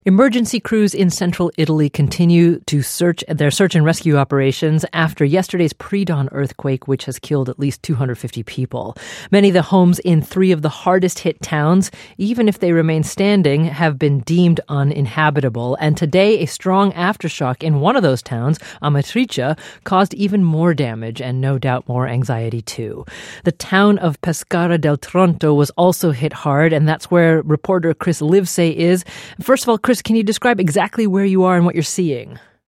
Emergency crews in central Italy continue to search and rescue operations after yesterday's pre-dawn earthquake, which has killed at least 250 people. Many of the homes in three of the hardest hit towns, even if they remain standing, have been deemed uninhabitable. And today, a strong aftershock in one of those towns, Amatrice, caused even more damage and no doubt more anxiety too. The town of Pescara del Tronto was also hit hard, and that's where reporter Chris Livesay is. First of all, Chris, can you describe exactly where you are and what you're seeing?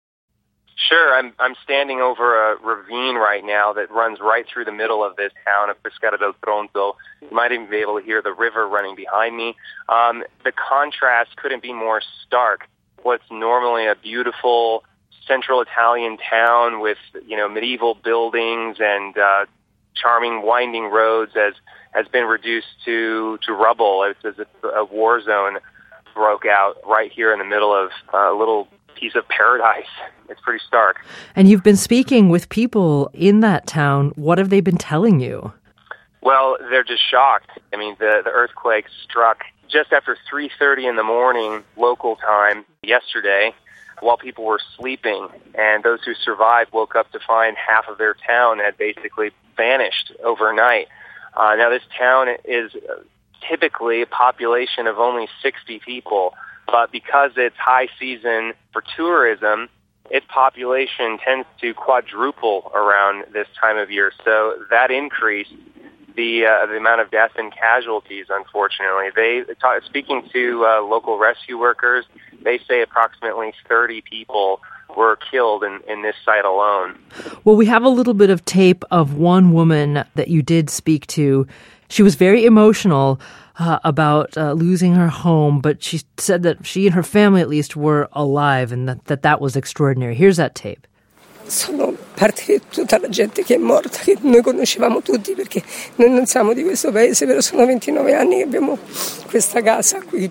Sure. I'm standing over a ravine right now that runs right through the middle of this town of Pescara del Tronto. You might even be able to hear the river running behind me. The contrast couldn't be more stark. What's normally a beautiful central Italian town with, medieval buildings and charming winding roads has been reduced to rubble. It's as if a war zone broke out right here in the middle of a little piece of paradise. It's pretty stark. And you've been speaking with people in that town. What have they been telling you? Well, they're just shocked. I mean, the earthquake struck just after 3:30 in the morning local time yesterday while people were sleeping. And those who survived woke up to find half of their town had basically vanished overnight. Now, this town is typically a population of only 60 people, but because it's high season for tourism, its population tends to quadruple around this time of year. So that increased the amount of deaths and casualties, unfortunately. Speaking to local rescue workers, they say approximately 30 people were killed in this site alone. Well, we have a little bit of tape of one woman that you did speak to. She was very emotional about losing her home, but she said that she and her family, at least, were alive and that was extraordinary. Here's that tape. Sono parte di tutta la gente che è morta, che noi conoscevamo tutti perché noi non siamo di questo paese, però sono 29 anni che abbiamo questa casa qui.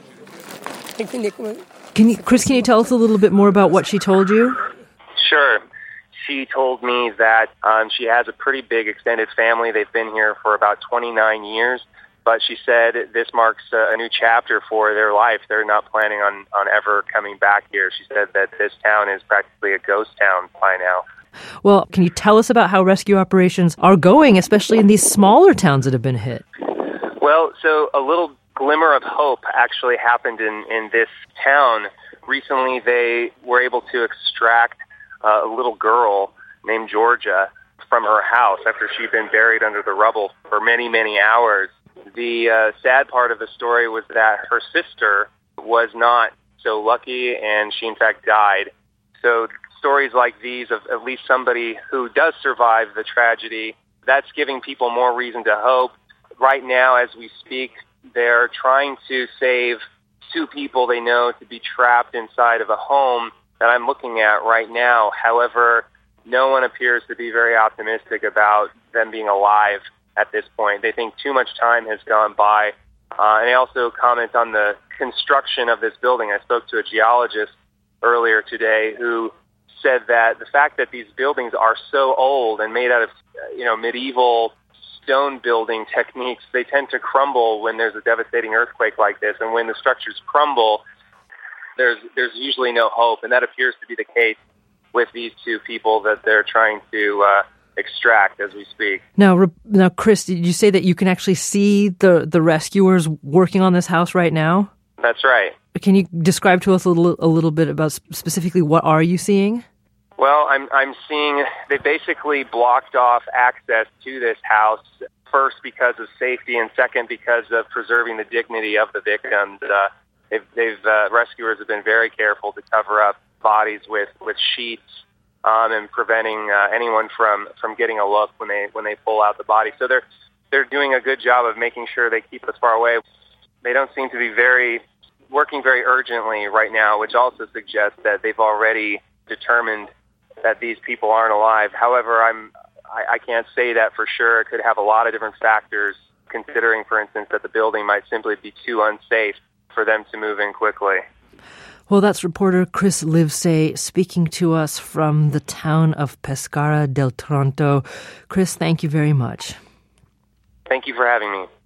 E quindi Chris, can you tell us a little bit more about what she told you? Sure. She told me that she has a pretty big extended family. They've been here for about 29 years, but she said this marks a new chapter for their life. They're not planning on ever coming back here. She said that this town is practically a ghost town by now. Well, can you tell us about how rescue operations are going, especially in these smaller towns that have been hit? Well, so a little glimmer of hope actually happened in this town. Recently, they were able to extract a little girl named Georgia from her house after she'd been buried under the rubble for many, many hours. The sad part of the story was that her sister was not so lucky, and she in fact died. So stories like these of at least somebody who does survive the tragedy, that's giving people more reason to hope. Right now, as we speak, they're trying to save two people they know to be trapped inside of a home that I'm looking at right now. However, no one appears to be very optimistic about them being alive at this point. They think too much time has gone by. And they also comment on the construction of this building. I spoke to a geologist earlier today who said that the fact that these buildings are so old and made out of medieval stone building techniques, they tend to crumble when there's a devastating earthquake like this. And when the structures crumble, there's usually no hope. And that appears to be the case with these two people that they're trying to extract as we speak. Now, Chris, did you say that you can actually see the rescuers working on this house right now? That's right. Can you describe to us a little bit about specifically what are you seeing? Well, I'm seeing they basically blocked off access to this house, first because of safety and second because of preserving the dignity of the victims. Rescuers have been very careful to cover up bodies with sheets and preventing anyone from getting a look when they pull out the body. So they're doing a good job of making sure they keep us far away. They don't seem to be working very urgently right now, which also suggests that they've already determined that these people aren't alive. However, I can't say that for sure. It could have a lot of different factors, considering, for instance, that the building might simply be too unsafe for them to move in quickly. Well, that's reporter Chris Livesay speaking to us from the town of Pescara del Tronto. Chris, thank you very much. Thank you for having me.